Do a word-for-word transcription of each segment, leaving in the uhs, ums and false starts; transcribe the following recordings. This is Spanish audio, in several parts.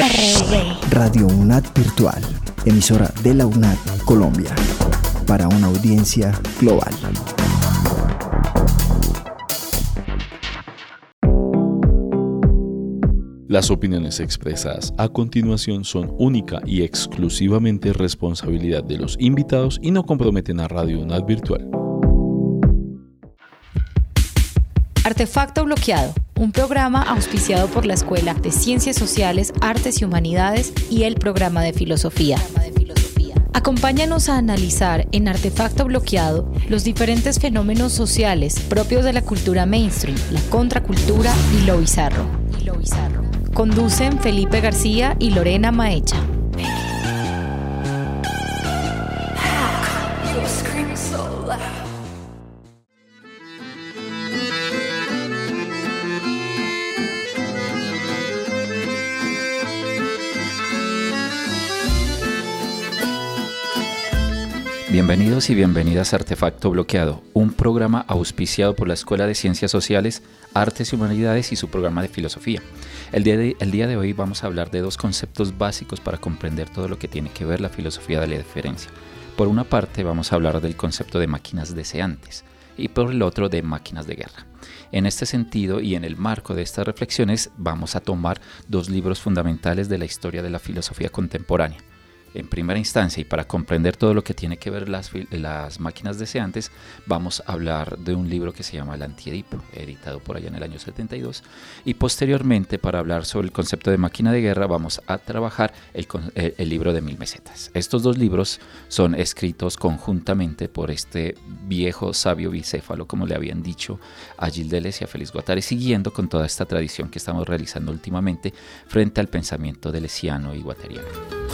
Radio UNAD Virtual, emisora de la UNAD Colombia, para una audiencia global. Las opiniones expresadas a continuación son única y exclusivamente responsabilidad de los invitados y no comprometen a Radio UNAD Virtual. Artefacto Bloqueado, un programa auspiciado por la Escuela de Ciencias Sociales, Artes y Humanidades y el Programa de Filosofía. Acompáñanos a analizar en Artefacto Bloqueado los diferentes fenómenos sociales propios de la cultura mainstream, la contracultura y lo bizarro. Y lo bizarro. Conducen Felipe García y Lorena Maecha. Bienvenidos y bienvenidas a Artefacto Bloqueado, un programa auspiciado por la Escuela de Ciencias Sociales, Artes y Humanidades y su programa de Filosofía. El día de, el día de hoy vamos a hablar de dos conceptos básicos para comprender todo lo que tiene que ver la filosofía de la diferencia. Por una parte vamos a hablar del concepto de máquinas deseantes y por el otro de máquinas de guerra. En este sentido y en el marco de estas reflexiones vamos a tomar dos libros fundamentales de la historia de la filosofía contemporánea. En primera instancia, y para comprender todo lo que tiene que ver las, las máquinas deseantes, vamos a hablar de un libro que se llama El Antiedipo, editado por allá en el año setenta y dos, y posteriormente, para hablar sobre el concepto de máquina de guerra, vamos a trabajar el, el, el libro de Mil Mesetas. Estos dos libros son escritos conjuntamente por este viejo sabio bicéfalo, como le habían dicho a Gilles Deleuze y a Félix Guattari, siguiendo con toda esta tradición que estamos realizando últimamente frente al pensamiento deleuziano y guattariano.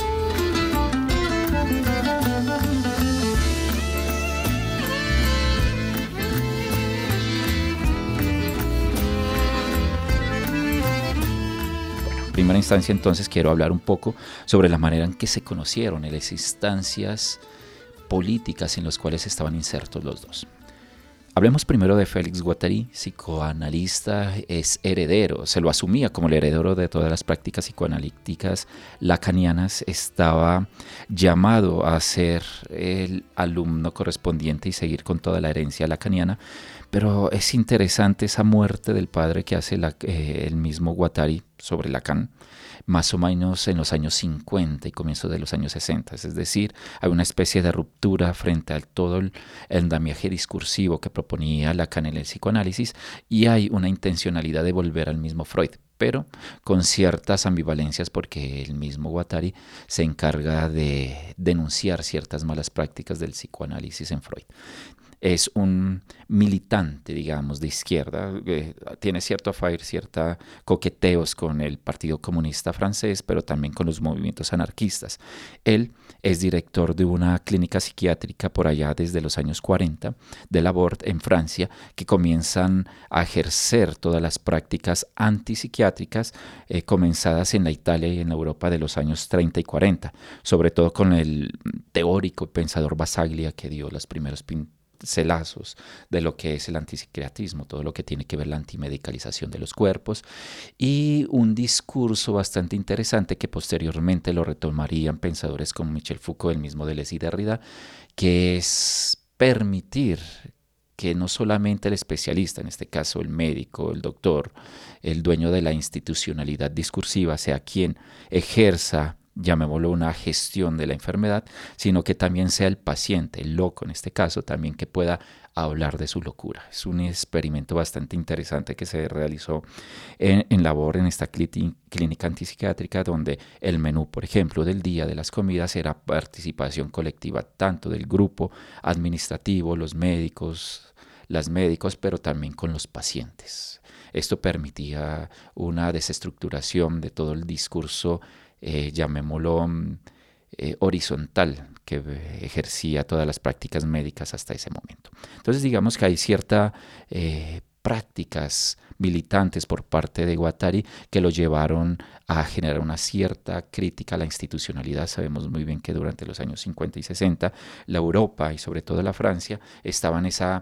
En primera instancia, entonces, quiero hablar un poco sobre la manera en que se conocieron, en las instancias políticas en las cuales estaban insertos los dos. Hablemos primero de Félix Guattari, psicoanalista, es heredero, se lo asumía como el heredero de todas las prácticas psicoanalíticas lacanianas, estaba llamado a ser el alumno correspondiente y seguir con toda la herencia lacaniana, pero es interesante esa muerte del padre que hace la, eh, el mismo Guattari sobre Lacan, más o menos en los años cincuenta y comienzos de los años sesenta. Es decir, hay una especie de ruptura frente a todo el, el andamiaje discursivo que proponía Lacan en el psicoanálisis y hay una intencionalidad de volver al mismo Freud, pero con ciertas ambivalencias porque el mismo Guattari se encarga de denunciar ciertas malas prácticas del psicoanálisis en Freud. Es un militante, digamos, de izquierda, eh, tiene cierto affair, cierta coqueteos con el Partido Comunista francés, pero también con los movimientos anarquistas. Él es director de una clínica psiquiátrica por allá desde los años cuarenta, de Laborde en Francia, que comienzan a ejercer todas las prácticas antipsiquiátricas eh, comenzadas en la Italia y en la Europa de los años treinta y cuarenta, sobre todo con el teórico y pensador Basaglia que dio los primeros pinturas celazos de lo que es el antipsiquiatrismo, todo lo que tiene que ver la antimedicalización de los cuerpos y un discurso bastante interesante que posteriormente lo retomarían pensadores como Michel Foucault, el mismo Deleuze y Derrida, que es permitir que no solamente el especialista, en este caso el médico, el doctor, el dueño de la institucionalidad discursiva, sea quien ejerza, llamémoslo, una gestión de la enfermedad, sino que también sea el paciente, el loco en este caso, también que pueda hablar de su locura. Es un experimento bastante interesante que se realizó en, en Laborde, en esta clínica antipsiquiátrica, donde el menú, por ejemplo, del día de las comidas era participación colectiva, tanto del grupo administrativo, los médicos, las médicos, pero también con los pacientes. Esto permitía una desestructuración de todo el discurso, eh, llamémoslo eh, horizontal, que ejercía todas las prácticas médicas hasta ese momento. Entonces digamos que hay ciertas eh, prácticas militantes por parte de Guattari que lo llevaron a generar una cierta crítica a la institucionalidad. Sabemos muy bien que durante los años cincuenta y sesenta la Europa y sobre todo la Francia estaban en esa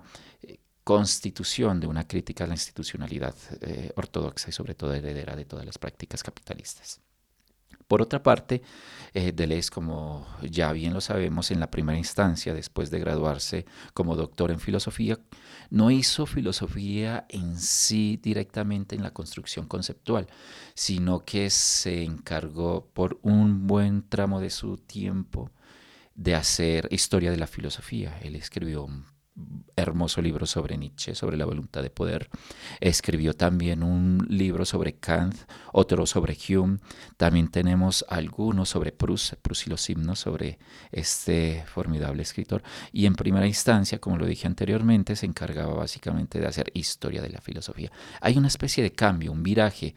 constitución de una crítica a la institucionalidad eh, ortodoxa y sobre todo heredera de todas las prácticas capitalistas. Por otra parte, eh, Deleuze, como ya bien lo sabemos, en la primera instancia, después de graduarse como doctor en filosofía, no hizo filosofía en sí directamente en la construcción conceptual, sino que se encargó por un buen tramo de su tiempo de hacer historia de la filosofía. Él escribió un hermoso libro sobre Nietzsche, sobre la voluntad de poder. Escribió también un libro sobre Kant, otro sobre Hume. También tenemos algunos sobre Proust, Proust y los himnos, sobre este formidable escritor. Y en primera instancia, como lo dije anteriormente, se encargaba básicamente de hacer historia de la filosofía. Hay una especie de cambio, un viraje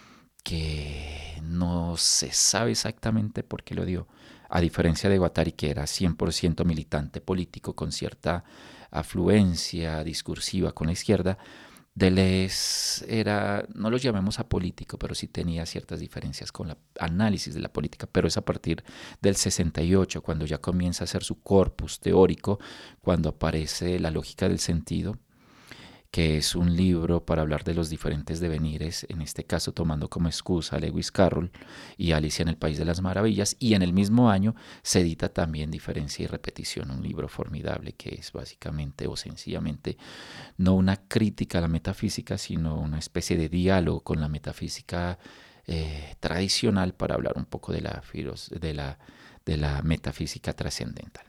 que no se sabe exactamente por qué lo dio. A diferencia de Guattari, que era cien por ciento militante político con cierta afluencia discursiva con la izquierda, Deleuze era, no lo llamemos apolítico, pero sí tenía ciertas diferencias con el análisis de la política, pero es a partir del sesenta y ocho, cuando ya comienza a hacer su corpus teórico, cuando aparece La lógica del sentido, que es un libro para hablar de los diferentes devenires, en este caso tomando como excusa a Lewis Carroll y Alicia en el País de las Maravillas, y en el mismo año se edita también Diferencia y Repetición, un libro formidable que es básicamente o sencillamente no una crítica a la metafísica, sino una especie de diálogo con la metafísica eh, tradicional para hablar un poco de la, de la, de la metafísica trascendental.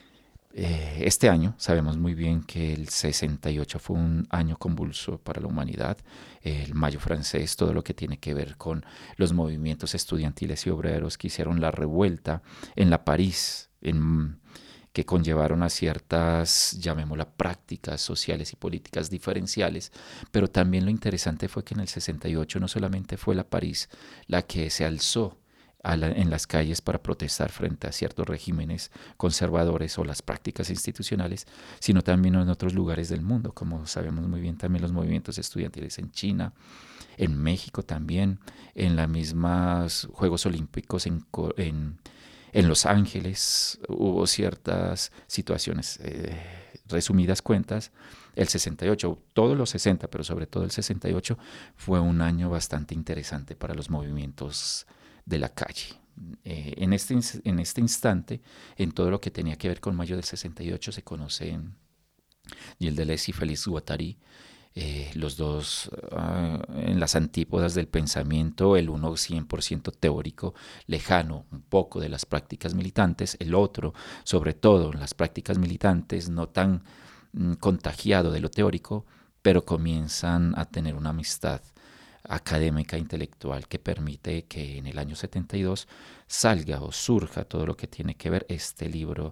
Este año sabemos muy bien que el sesenta y ocho fue un año convulso para la humanidad. El Mayo francés, todo lo que tiene que ver con los movimientos estudiantiles y obreros que hicieron la revuelta en la París, en, que conllevaron a ciertas, llamémoslas, prácticas sociales y políticas diferenciales. Pero también lo interesante fue que en el sesenta y ocho no solamente fue la París la que se alzó A la, en las calles para protestar frente a ciertos regímenes conservadores o las prácticas institucionales, sino también en otros lugares del mundo, como sabemos muy bien también los movimientos estudiantiles en China, en México también, en los mismos Juegos Olímpicos en, en, en Los Ángeles hubo ciertas situaciones. Eh, resumidas cuentas, el sesenta y ocho, todos los sesenta, pero sobre todo el sesenta y ocho, fue un año bastante interesante para los movimientos de la calle. Eh, en, este, en este instante, en todo lo que tenía que ver con mayo del sesenta y ocho, se conocen Gilles Deleuze y Félix Guattari, eh, los dos uh, en las antípodas del pensamiento, el uno cien por ciento teórico, lejano un poco de las prácticas militantes, el otro, sobre todo en las prácticas militantes, no tan mm, contagiado de lo teórico, pero comienzan a tener una amistad académica intelectual que permite que en el año setenta y dos salga o surja todo lo que tiene que ver este libro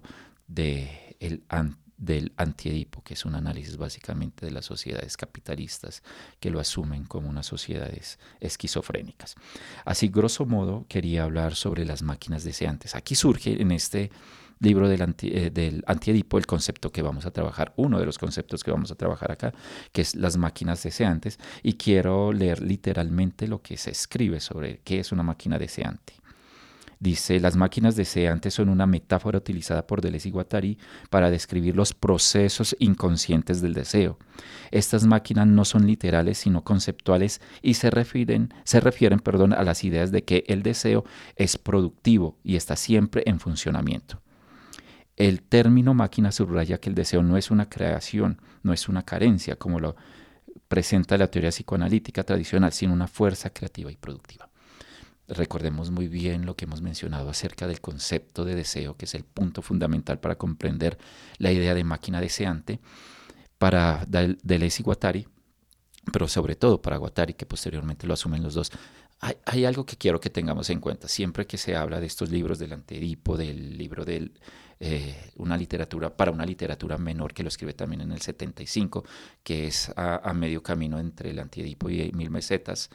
de el, del Antiedipo, que es un análisis básicamente de las sociedades capitalistas que lo asumen como unas sociedades esquizofrénicas. Así, grosso modo, quería hablar sobre las máquinas deseantes. Aquí surge en este libro del, anti, eh, del Antiedipo el concepto que vamos a trabajar, uno de los conceptos que vamos a trabajar acá, que es las máquinas deseantes, y quiero leer literalmente lo que se escribe sobre qué es una máquina deseante. Dice: las máquinas deseantes son una metáfora utilizada por Deleuze y Guattari para describir los procesos inconscientes del deseo. Estas máquinas no son literales sino conceptuales y se refieren, se refieren perdón, a las ideas de que el deseo es productivo y está siempre en funcionamiento. El término máquina subraya que el deseo no es una creación, no es una carencia, como lo presenta la teoría psicoanalítica tradicional, sino una fuerza creativa y productiva. Recordemos muy bien lo que hemos mencionado acerca del concepto de deseo, que es el punto fundamental para comprender la idea de máquina deseante para Deleuze y Guattari, pero sobre todo para Guattari, que posteriormente lo asumen los dos. Hay, hay algo que quiero que tengamos en cuenta. Siempre que se habla de estos libros del Antiedipo, del libro de eh, una literatura, para una literatura menor, que lo escribe también en el setenta y cinco, que es a, a medio camino entre el Antiedipo y Mil Mesetas,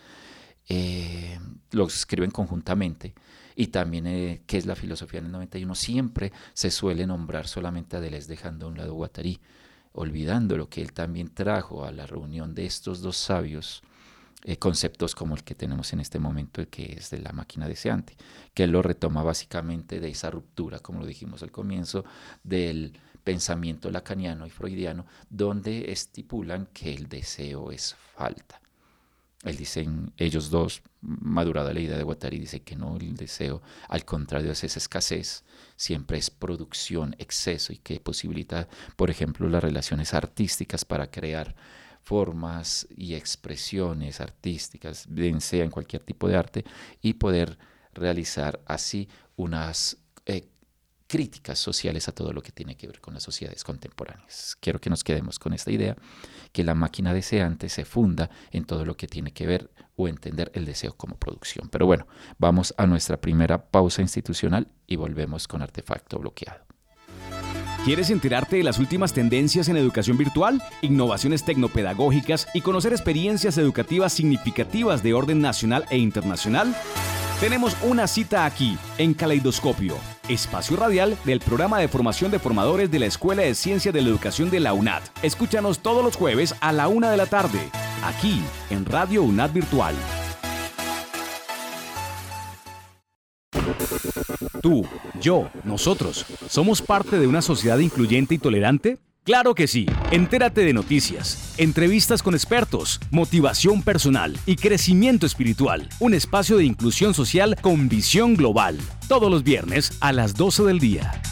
eh, lo escriben conjuntamente. Y también eh, qué es la filosofía en el noventa y uno, siempre se suele nombrar solamente a Deleuze, dejando a un lado Guattari, olvidando lo que él también trajo a la reunión de estos dos sabios, eh, conceptos como el que tenemos en este momento, que es de la máquina deseante, que él lo retoma básicamente de esa ruptura, como lo dijimos al comienzo, del pensamiento lacaniano y freudiano, donde estipulan que el deseo es falta. Él dice, ellos dos, madurada la idea de Guattari, dice que no, el deseo, al contrario, es esa escasez, siempre es producción, exceso, y que posibilita, por ejemplo, las relaciones artísticas para crear formas y expresiones artísticas, bien sea en cualquier tipo de arte, y poder realizar así unas eh, críticas sociales a todo lo que tiene que ver con las sociedades contemporáneas. Quiero que nos quedemos con esta idea, que la máquina deseante se funda en todo lo que tiene que ver o entender el deseo como producción. Pero bueno, vamos a nuestra primera pausa institucional y volvemos con Artefacto Bloqueado. ¿Quieres enterarte de las últimas tendencias en educación virtual, innovaciones tecnopedagógicas y conocer experiencias educativas significativas de orden nacional e internacional? Tenemos una cita aquí, en Caleidoscopio, espacio radial del programa de formación de formadores de la Escuela de Ciencias de la Educación de la UNAD. Escúchanos todos los jueves a la una de la tarde, aquí en Radio UNAD Virtual. Tú, yo, nosotros, ¿somos parte de una sociedad incluyente y tolerante? ¡Claro que sí! Entérate de noticias, entrevistas con expertos, motivación personal y crecimiento espiritual. Un espacio de inclusión social con visión global. Todos los viernes a las doce del día.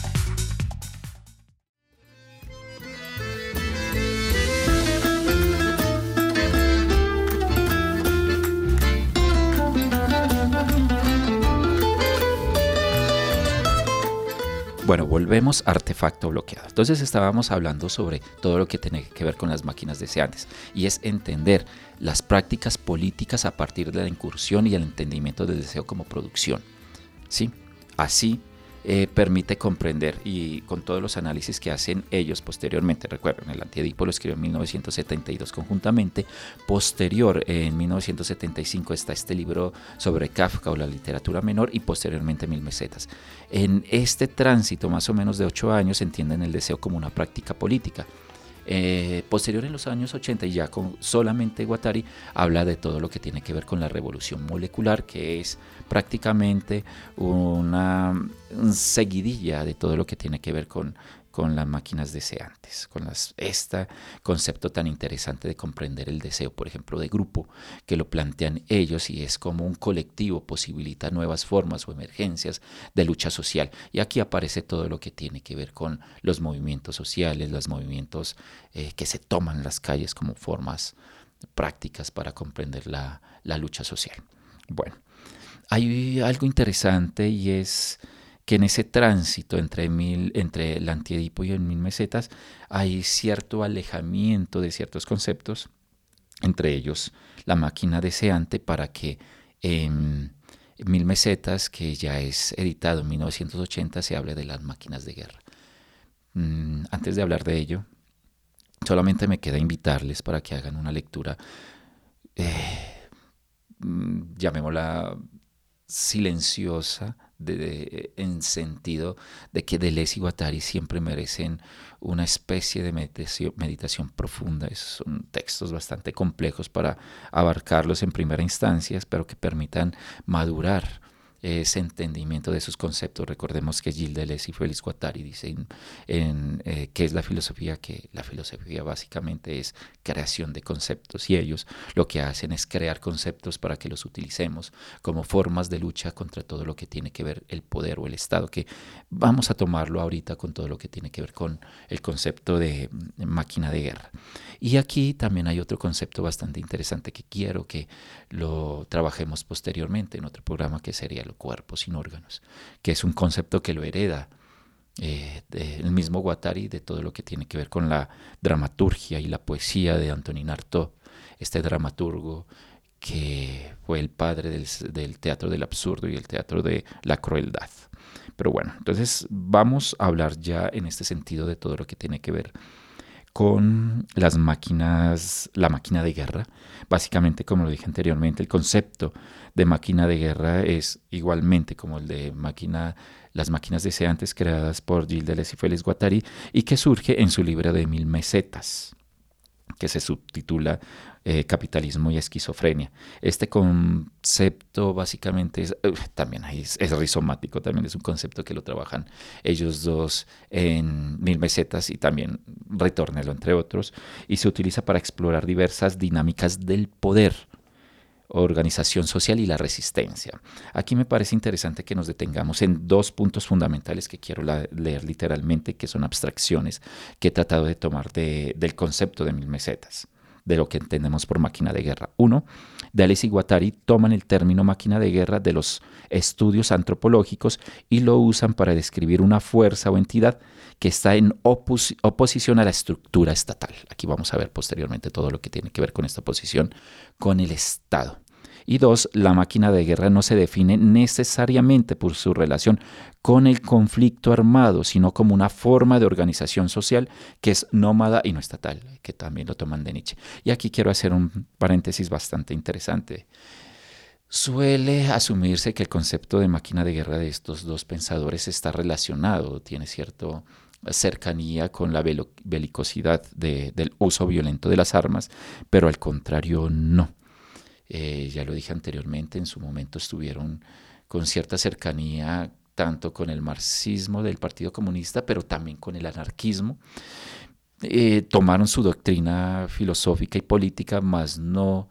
Bueno, volvemos a Artefacto Bloqueado. Entonces estábamos hablando sobre todo lo que tiene que ver con las máquinas deseantes, y es entender las prácticas políticas a partir de la incursión y el entendimiento del deseo como producción. ¿Sí? Así eh, permite comprender, y con todos los análisis que hacen ellos posteriormente, recuerden, el Antiedipo lo escribió en mil novecientos setenta y dos conjuntamente, posterior en mil novecientos setenta y cinco está este libro sobre Kafka o la literatura menor, y posteriormente Mil Mesetas. En este tránsito más o menos de ocho años entienden el deseo como una práctica política. Eh, posterior en los años ochenta, y ya con solamente Guattari, habla de todo lo que tiene que ver con la revolución molecular, que es prácticamente una, una seguidilla de todo lo que tiene que ver con, con las máquinas deseantes, con las, este concepto tan interesante de comprender el deseo, por ejemplo, de grupo, que lo plantean ellos, y es como un colectivo posibilita nuevas formas o emergencias de lucha social. Y aquí aparece todo lo que tiene que ver con los movimientos sociales, los movimientos eh, que se toman las calles como formas prácticas para comprender la, la lucha social. Bueno, hay algo interesante, y es que en ese tránsito entre, mil, entre el Antiedipo y el Mil Mesetas hay cierto alejamiento de ciertos conceptos, entre ellos la máquina deseante, para que en eh, Mil Mesetas, que ya es editado en mil novecientos ochenta, se hable de las máquinas de guerra. Mm, antes de hablar de ello, solamente me queda invitarles para que hagan una lectura, eh, llamémosla silenciosa, de, de, en sentido de que Deleuze y Guattari siempre merecen una especie de meditación, meditación profunda. Son textos bastante complejos para abarcarlos en primera instancia, pero que permitan madurar ese entendimiento de sus conceptos. Recordemos que Gilles Deleuze y Félix Guattari dicen en eh, qué es la filosofía, que la filosofía básicamente es creación de conceptos, y ellos lo que hacen es crear conceptos para que los utilicemos como formas de lucha contra todo lo que tiene que ver el poder o el Estado, que vamos a tomarlo ahorita con todo lo que tiene que ver con el concepto de máquina de guerra. Y aquí también hay otro concepto bastante interesante que quiero que lo trabajemos posteriormente en otro programa, que sería el cuerpo sin órganos, que es un concepto que lo hereda eh, del mismo Guattari, de todo lo que tiene que ver con la dramaturgia y la poesía de Antonin Artaud, este dramaturgo que fue el padre del, del teatro del absurdo y el teatro de la crueldad. Pero bueno, entonces vamos a hablar ya en este sentido de todo lo que tiene que ver con las máquinas, la máquina de guerra. Básicamente, como lo dije anteriormente, el concepto de máquina de guerra es igualmente como el de máquina, las máquinas deseantes, creadas por Gilles Deleuze y Félix Guattari, y que surge en su libro de Mil Mesetas, que se subtitula eh, Capitalismo y Esquizofrenia. Este concepto básicamente es, uh, también es, es rizomático, también es un concepto que lo trabajan ellos dos en Mil Mesetas y también Ritornello, entre otros, y se utiliza para explorar diversas dinámicas del poder organización social y la resistencia. Aquí me parece interesante que nos detengamos en dos puntos fundamentales que quiero la, leer literalmente, que son abstracciones que he tratado de tomar de, del concepto de Mil Mesetas, de lo que entendemos por máquina de guerra. Uno, Deleuze y Guattari toman el término máquina de guerra de los estudios antropológicos y lo usan para describir una fuerza o entidad que está en opos- oposición a la estructura estatal. Aquí vamos a ver posteriormente todo lo que tiene que ver con esta oposición con el Estado. Y dos, la máquina de guerra no se define necesariamente por su relación con el conflicto armado, sino como una forma de organización social que es nómada y no estatal, que también lo toman de Nietzsche. Y aquí quiero hacer un paréntesis bastante interesante. Suele asumirse que el concepto de máquina de guerra de estos dos pensadores está relacionado, tiene cierta cercanía con la belicosidad de, del uso violento de las armas, pero al contrario no. Eh, ya lo dije anteriormente, en su momento estuvieron con cierta cercanía tanto con el marxismo del Partido Comunista, pero también con el anarquismo. Eh, tomaron su doctrina filosófica y política, mas no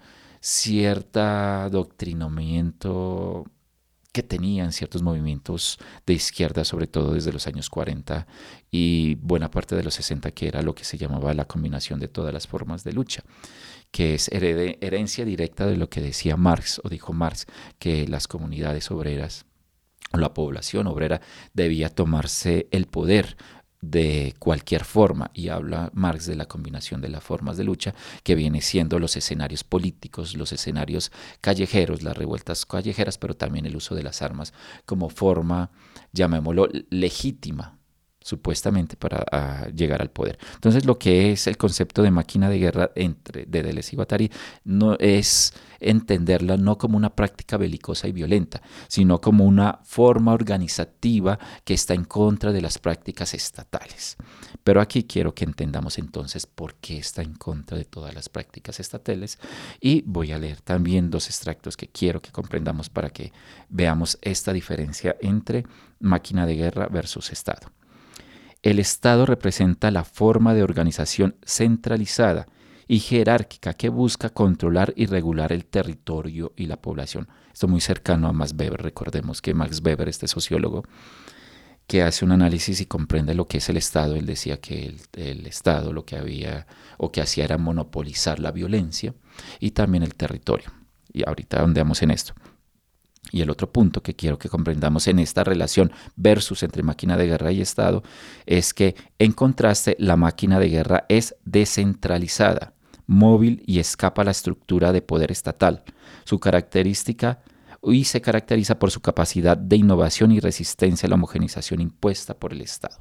cierta adoctrinamiento que tenían ciertos movimientos de izquierda, sobre todo desde los años cuarenta y buena parte de los sesenta, que era lo que se llamaba la combinación de todas las formas de lucha, que es herede, herencia directa de lo que decía Marx, o dijo Marx, que las comunidades obreras, o la población obrera, debía tomarse el poder de cualquier forma, y habla Marx de la combinación de las formas de lucha que viene siendo los escenarios políticos, los escenarios callejeros, las revueltas callejeras, pero también el uso de las armas como forma, llamémoslo, legítima, supuestamente para uh, llegar al poder. Entonces, lo que es el concepto de máquina de guerra entre de Deleuze y Guattari no es entenderla no como una práctica belicosa y violenta, sino como una forma organizativa que está en contra de las prácticas estatales. Pero aquí quiero que entendamos entonces por qué está en contra de todas las prácticas estatales, y voy a leer también dos extractos que quiero que comprendamos para que veamos esta diferencia entre máquina de guerra versus Estado. El Estado representa la forma de organización centralizada y jerárquica que busca controlar y regular el territorio y la población. Esto muy cercano a Max Weber. Recordemos que Max Weber, este sociólogo, que hace un análisis y comprende lo que es el Estado, él decía que el, el Estado lo que había o que hacía era monopolizar la violencia y también el territorio. Y ahorita ondeamos en esto. Y el otro punto que quiero que comprendamos en esta relación versus entre máquina de guerra y Estado es que, en contraste, la máquina de guerra es descentralizada, móvil y escapa a la estructura de poder estatal. Su característica y se caracteriza por su capacidad de innovación y resistencia a la homogenización impuesta por el Estado.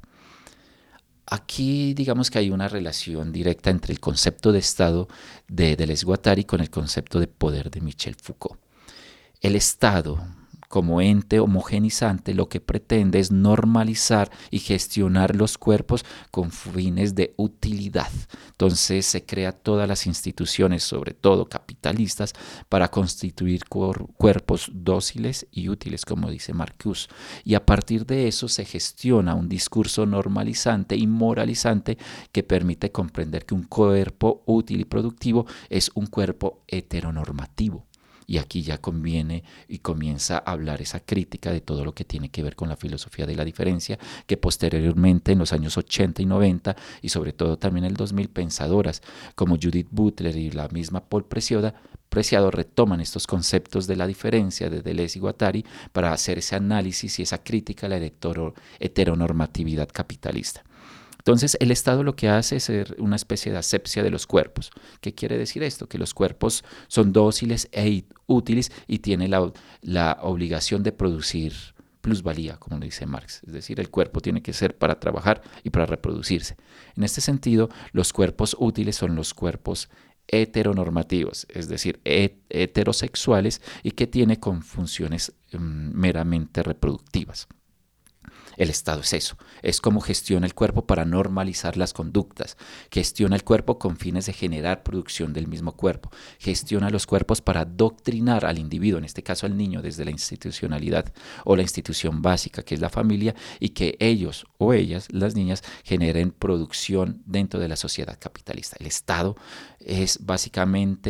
Aquí digamos que hay una relación directa entre el concepto de Estado de Deleuze y Guattari con el concepto de poder de Michel Foucault. El Estado, como ente homogenizante, lo que pretende es normalizar y gestionar los cuerpos con fines de utilidad. Entonces se crea todas las instituciones, sobre todo capitalistas, para constituir cuerpos dóciles y útiles, como dice Marcuse. Y a partir de eso se gestiona un discurso normalizante y moralizante que permite comprender que un cuerpo útil y productivo es un cuerpo heteronormativo. Y aquí ya conviene y comienza a hablar esa crítica de todo lo que tiene que ver con la filosofía de la diferencia, que posteriormente en los años ochenta y noventa y sobre todo también en el dos mil, pensadoras como Judith Butler y la misma Paul Preciado, Preciado retoman estos conceptos de la diferencia de Deleuze y Guattari para hacer ese análisis y esa crítica a la heteronormatividad capitalista. Entonces, el Estado lo que hace es ser una especie de asepsia de los cuerpos. ¿Qué quiere decir esto? Que los cuerpos son dóciles e útiles y tienen la, la obligación de producir plusvalía, como dice Marx. Es decir, el cuerpo tiene que ser para trabajar y para reproducirse. En este sentido, los cuerpos útiles son los cuerpos heteronormativos, es decir, heterosexuales y que tienen con funciones um, meramente reproductivas. El Estado es eso, es como gestiona el cuerpo para normalizar las conductas, gestiona el cuerpo con fines de generar producción del mismo cuerpo, gestiona los cuerpos para adoctrinar al individuo, en este caso al niño, desde la institucionalidad o la institución básica que es la familia, y que ellos o ellas, las niñas, generen producción dentro de la sociedad capitalista. El Estado es básicamente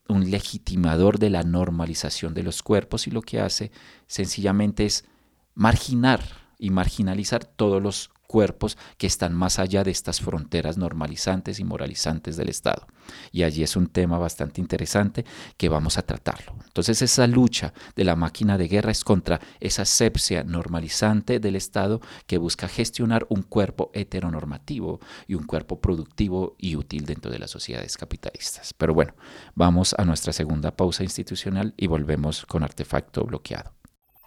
un legitimador de la normalización de los cuerpos y lo que hace sencillamente es marginar y marginalizar todos los cuerpos que están más allá de estas fronteras normalizantes y moralizantes del Estado. Y allí es un tema bastante interesante que vamos a tratarlo. Entonces esa lucha de la máquina de guerra es contra esa asepsia normalizante del Estado que busca gestionar un cuerpo heteronormativo y un cuerpo productivo y útil dentro de las sociedades capitalistas. Pero bueno, vamos a nuestra segunda pausa institucional y volvemos con Artefacto Bloqueado.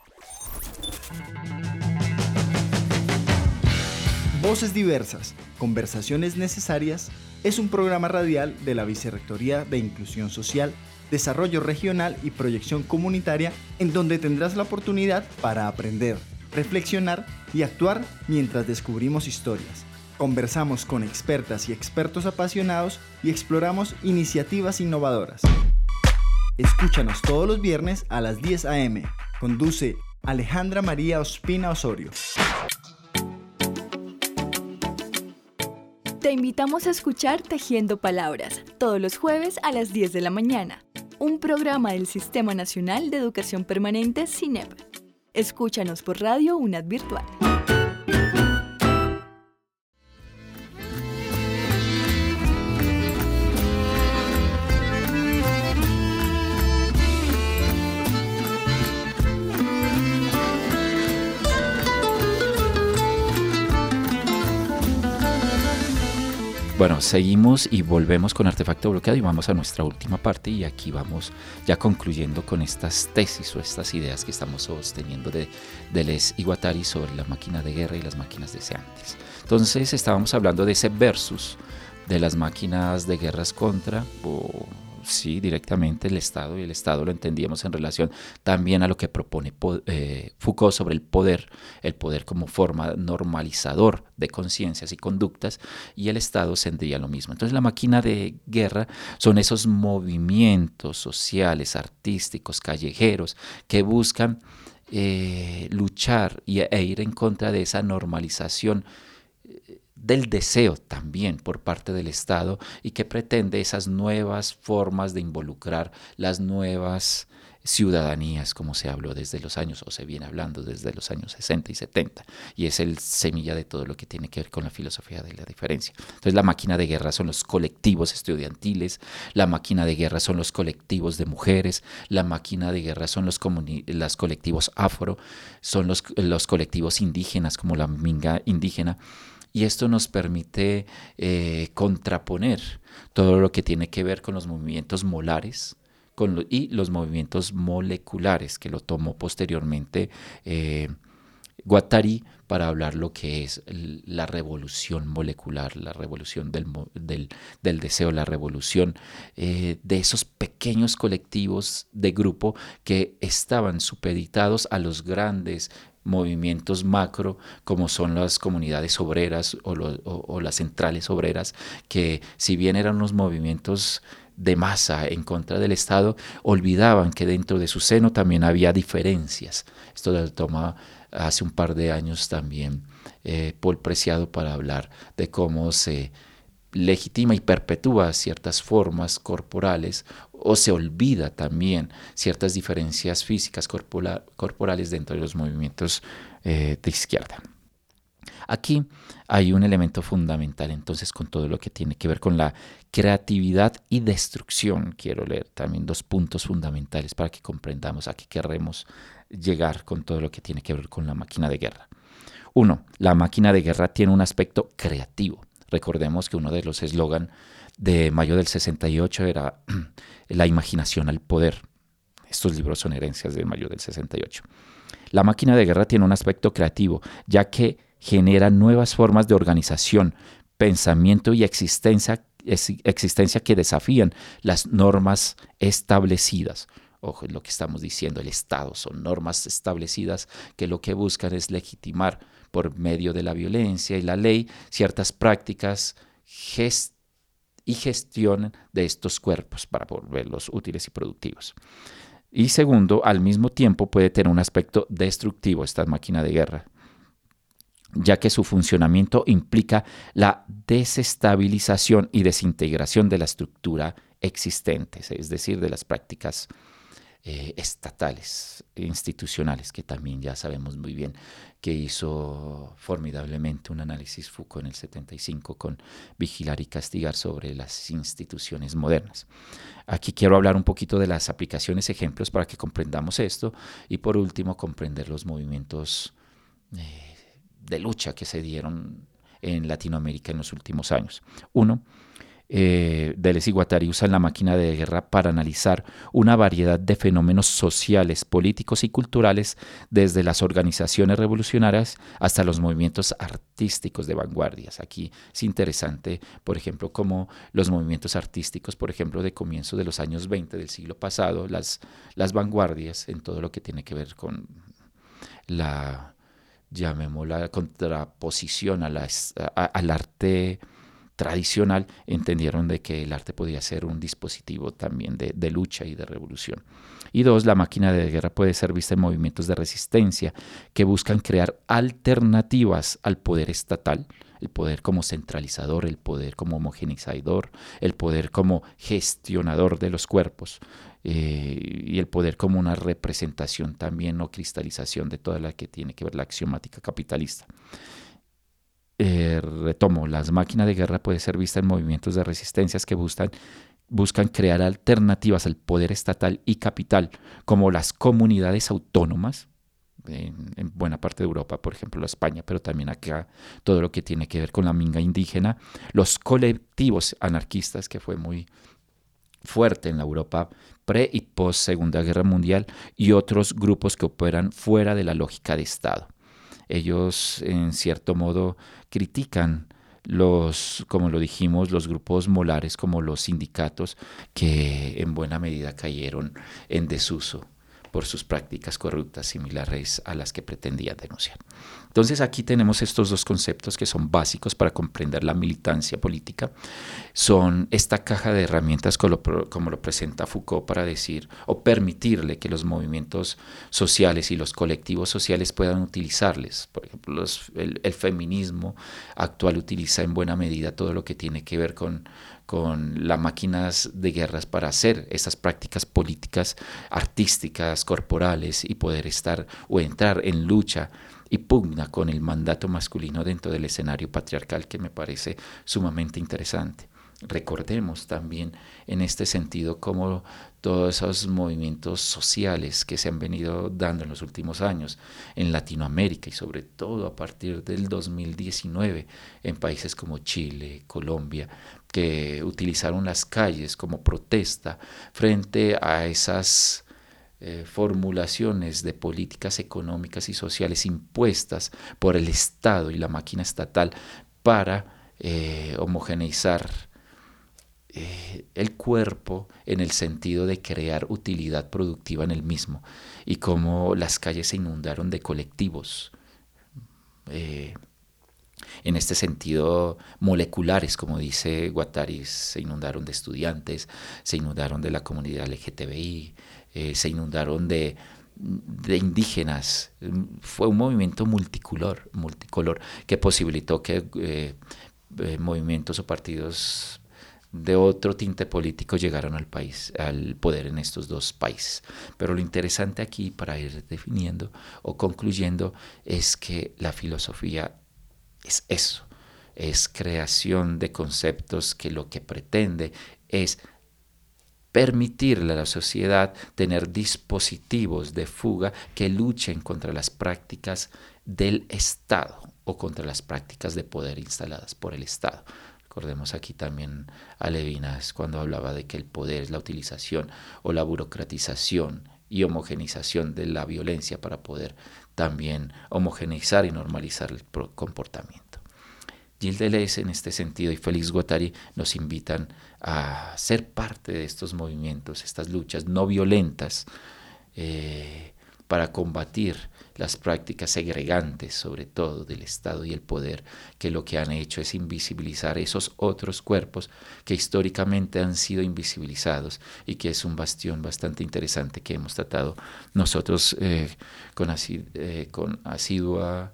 Voces diversas, conversaciones necesarias, es un programa radial de la Vicerrectoría de Inclusión Social, Desarrollo Regional y Proyección Comunitaria, en donde tendrás la oportunidad para aprender, reflexionar y actuar mientras descubrimos historias. Conversamos con expertas y expertos apasionados y exploramos iniciativas innovadoras. Escúchanos todos los viernes a las diez a eme. Conduce Alejandra María Ospina Osorio. Te invitamos a escuchar Tejiendo Palabras, todos los jueves a las diez de la mañana, un programa del Sistema Nacional de Educación Permanente SINEP. Escúchanos por Radio UNAD Virtual. Bueno, seguimos y volvemos con Artefacto Bloqueado y vamos a nuestra última parte y aquí vamos ya concluyendo con estas tesis o estas ideas que estamos sosteniendo de Deleuze y Guattari sobre la máquina de guerra y las máquinas deseantes. Entonces estábamos hablando de ese versus de las máquinas de guerras contra o sí, directamente el Estado, y el Estado lo entendíamos en relación también a lo que propone eh, Foucault sobre el poder, el poder como forma normalizador de conciencias y conductas, y el Estado tendría lo mismo. Entonces la máquina de guerra son esos movimientos sociales, artísticos, callejeros, que buscan eh, luchar y, e ir en contra de esa normalización del deseo también por parte del Estado y que pretende esas nuevas formas de involucrar las nuevas ciudadanías, como se habló desde los años, o se viene hablando desde los años sesenta y setenta, y es el semilla de todo lo que tiene que ver con la filosofía de la diferencia. Entonces la máquina de guerra son los colectivos estudiantiles, la máquina de guerra son los colectivos de mujeres, la máquina de guerra son los, comuni- los colectivos afro, son los, los colectivos indígenas como la minga indígena. Y esto nos permite eh, contraponer todo lo que tiene que ver con los movimientos molares con lo, y los movimientos moleculares, que lo tomó posteriormente eh, Guattari para hablar lo que es la revolución molecular, la revolución del, del, del deseo, la revolución eh, de esos pequeños colectivos de grupo que estaban supeditados a los grandes movimientos macro como son las comunidades obreras o, lo, o, o las centrales obreras, que si bien eran unos movimientos de masa en contra del Estado, olvidaban que dentro de su seno también había diferencias. Esto lo toma hace un par de años también eh, Paul Preciado para hablar de cómo se legitima y perpetúa ciertas formas corporales o se olvida también ciertas diferencias físicas corpora, corporales dentro de los movimientos eh, de izquierda. Aquí hay un elemento fundamental entonces con todo lo que tiene que ver con la creatividad y destrucción. Quiero leer también dos puntos fundamentales para que comprendamos a qué queremos llegar con todo lo que tiene que ver con la máquina de guerra. Uno, la máquina de guerra tiene un aspecto creativo. Recordemos que uno de los eslogan de mayo del sesenta y ocho era la imaginación al poder. Estos libros son herencias de mayo del sesenta y ocho. La máquina de guerra tiene un aspecto creativo, ya que genera nuevas formas de organización, pensamiento y existencia, existencia que desafían las normas establecidas. Ojo, es lo que estamos diciendo, el Estado son normas establecidas que lo que buscan es legitimar por medio de la violencia y la ley ciertas prácticas gest- y gestión de estos cuerpos para volverlos útiles y productivos. Y segundo, al mismo tiempo puede tener un aspecto destructivo esta máquina de guerra, ya que su funcionamiento implica la desestabilización y desintegración de la estructura existentes, es decir, de las prácticas eh, estatales, institucionales, que también ya sabemos muy bien que hizo formidablemente un análisis Foucault en el setenta y cinco con Vigilar y Castigar sobre las instituciones modernas. Aquí quiero hablar un poquito de las aplicaciones, ejemplos para que comprendamos esto y por último comprender los movimientos eh, de lucha que se dieron en Latinoamérica en los últimos años. Uno, Eh, Deleuze y Guattari usan la máquina de guerra para analizar una variedad de fenómenos sociales, políticos y culturales, desde las organizaciones revolucionarias hasta los movimientos artísticos de vanguardias. Aquí es interesante, por ejemplo, cómo los movimientos artísticos, por ejemplo, de comienzo de los años veinte del siglo pasado, las, las vanguardias en todo lo que tiene que ver con la, llamémosla, contraposición a la, a, al arte tradicional, entendieron de que el arte podía ser un dispositivo también de, de lucha y de revolución. Y dos, la máquina de guerra puede ser vista en movimientos de resistencia que buscan crear alternativas al poder estatal, el poder como centralizador, el poder como homogeneizador, el poder como gestionador de los cuerpos eh, y el poder como una representación también o cristalización de toda la que tiene que ver la axiomática capitalista. Eh, retomo, las máquinas de guerra pueden ser vistas en movimientos de resistencias que buscan, buscan crear alternativas al poder estatal y capital, como las comunidades autónomas, en, en buena parte de Europa, por ejemplo, España, pero también acá todo lo que tiene que ver con la minga indígena, los colectivos anarquistas, que fue muy fuerte en la Europa pre y post Segunda Guerra Mundial, y otros grupos que operan fuera de la lógica de Estado. Ellos, en cierto modo, critican los, como lo dijimos, los grupos molares como los sindicatos que en buena medida cayeron en desuso por sus prácticas corruptas similares a las que pretendían denunciar. Entonces aquí tenemos estos dos conceptos que son básicos para comprender la militancia política. Son esta caja de herramientas como lo, como lo presenta Foucault para decir o permitirle que los movimientos sociales y los colectivos sociales puedan utilizarles. Por ejemplo, los, el, el feminismo actual utiliza en buena medida todo lo que tiene que ver con con las máquinas de guerras para hacer esas prácticas políticas, artísticas, corporales y poder estar o entrar en lucha y pugna con el mandato masculino dentro del escenario patriarcal, que me parece sumamente interesante. Recordemos también en este sentido cómo todos esos movimientos sociales que se han venido dando en los últimos años en Latinoamérica y sobre todo a partir del dos mil diecinueve en países como Chile, Colombia, que utilizaron las calles como protesta frente a esas eh, formulaciones de políticas económicas y sociales impuestas por el Estado y la máquina estatal para eh, homogeneizar eh, el cuerpo en el sentido de crear utilidad productiva en el mismo, y cómo las calles se inundaron de colectivos eh, en este sentido moleculares, como dice Guattari, se inundaron de estudiantes, se inundaron de la comunidad L G T B I, eh, se inundaron de, de indígenas. Fue un movimiento multicolor, multicolor que posibilitó que eh, eh, movimientos o partidos de otro tinte político llegaron al país, al poder en estos dos países. Pero lo interesante aquí, para ir definiendo o concluyendo, es que la filosofía es eso, es creación de conceptos que lo que pretende es permitirle a la sociedad tener dispositivos de fuga que luchen contra las prácticas del Estado o contra las prácticas de poder instaladas por el Estado. Recordemos aquí también a Levinas cuando hablaba de que el poder es la utilización o la burocratización y homogenización de la violencia para poder también homogeneizar y normalizar el comportamiento. Gilles Deleuze en este sentido y Félix Guattari nos invitan a ser parte de estos movimientos, estas luchas no violentas eh, para combatir las prácticas segregantes, sobre todo del Estado y el poder, que lo que han hecho es invisibilizar esos otros cuerpos que históricamente han sido invisibilizados, y que es un bastión bastante interesante que hemos tratado nosotros eh, con, asid, eh, con asidua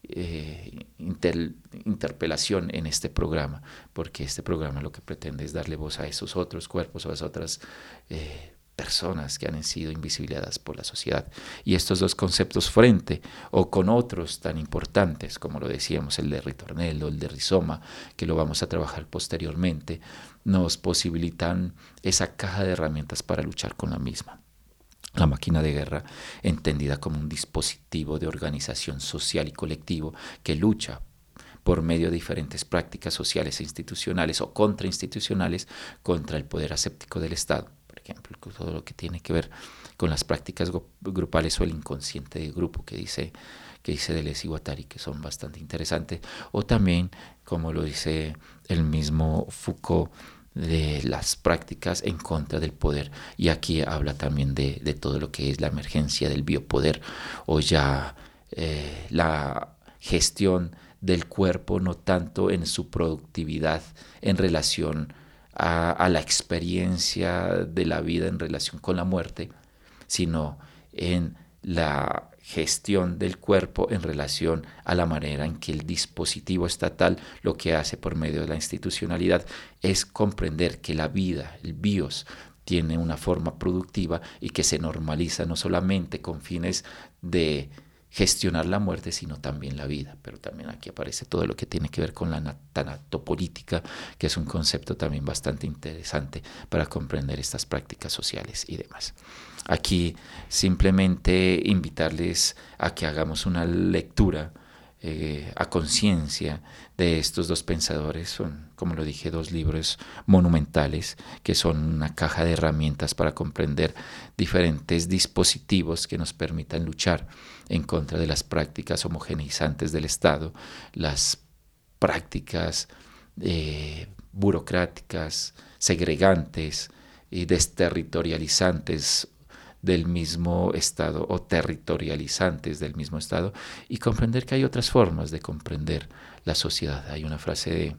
eh, inter, interpelación en este programa, porque este programa lo que pretende es darle voz a esos otros cuerpos, a esas otras eh, personas que han sido invisibilizadas por la sociedad. Y estos dos conceptos frente o con otros tan importantes, como lo decíamos, el de ritornello, el de rizoma, que lo vamos a trabajar posteriormente, nos posibilitan esa caja de herramientas para luchar con la misma. La máquina de guerra, entendida como un dispositivo de organización social y colectivo que lucha por medio de diferentes prácticas sociales e institucionales o contrainstitucionales contra el poder aséptico del Estado. Por ejemplo, todo lo que tiene que ver con las prácticas grupales o el inconsciente de grupo que dice, que dice Deleuze y Guattari, que son bastante interesantes, o también, como lo dice el mismo Foucault, de las prácticas en contra del poder, y aquí habla también de, de todo lo que es la emergencia del biopoder o ya eh, la gestión del cuerpo, no tanto en su productividad en relación a, a la experiencia de la vida en relación con la muerte, sino en la gestión del cuerpo en relación a la manera en que el dispositivo estatal lo que hace por medio de la institucionalidad es comprender que la vida, el bios, tiene una forma productiva y que se normaliza no solamente con fines de gestionar la muerte, sino también la vida. Pero también aquí aparece todo lo que tiene que ver con la tanatopolítica, que es un concepto también bastante interesante para comprender estas prácticas sociales y demás. Aquí simplemente invitarles a que hagamos una lectura eh, a conciencia de estos dos pensadores. Son, como lo dije, dos libros monumentales que son una caja de herramientas para comprender diferentes dispositivos que nos permitan luchar en contra de las prácticas homogeneizantes del Estado, las prácticas eh, burocráticas, segregantes y desterritorializantes del mismo Estado o territorializantes del mismo Estado, y comprender que hay otras formas de comprender la sociedad. Hay una frase de,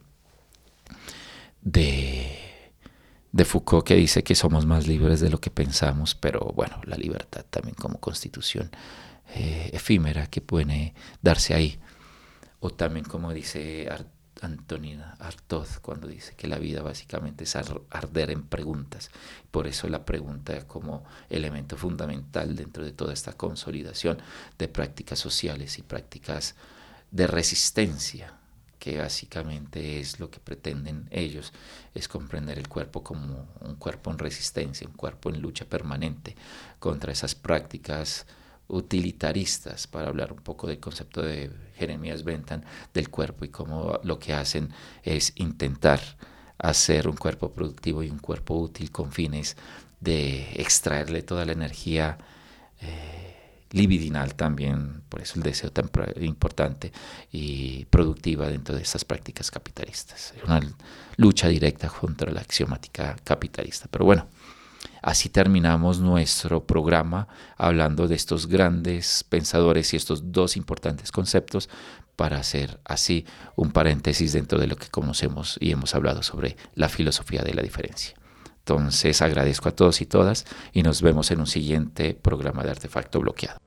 de, de Foucault que dice que somos más libres de lo que pensamos, pero bueno, la libertad también como constitución eh, efímera que puede darse ahí. O también como dice Art Antonina Artaud cuando dice que la vida básicamente es arder en preguntas. Por eso la pregunta como elemento fundamental dentro de toda esta consolidación de prácticas sociales y prácticas de resistencia, que básicamente es lo que pretenden ellos, es comprender el cuerpo como un cuerpo en resistencia, un cuerpo en lucha permanente contra esas prácticas utilitaristas, para hablar un poco del concepto de Jeremías Bentham del cuerpo, y cómo lo que hacen es intentar hacer un cuerpo productivo y un cuerpo útil con fines de extraerle toda la energía eh, libidinal también, por eso el deseo tan importante y productiva dentro de estas prácticas capitalistas. Es una lucha directa contra la axiomática capitalista. Pero bueno, así terminamos nuestro programa hablando de estos grandes pensadores y estos dos importantes conceptos, para hacer así un paréntesis dentro de lo que conocemos y hemos hablado sobre la filosofía de la diferencia. Entonces agradezco a todos y todas y nos vemos en un siguiente programa de Artefacto Bloqueado.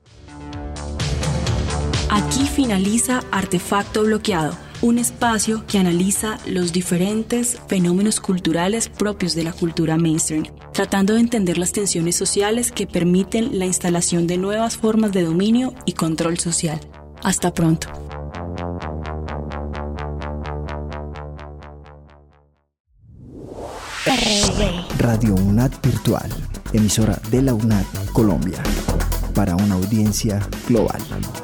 Aquí finaliza Artefacto Bloqueado, un espacio que analiza los diferentes fenómenos culturales propios de la cultura mainstream, tratando de entender las tensiones sociales que permiten la instalación de nuevas formas de dominio y control social. Hasta pronto. Radio UNAD Virtual, emisora de la UNAD Colombia, para una audiencia global.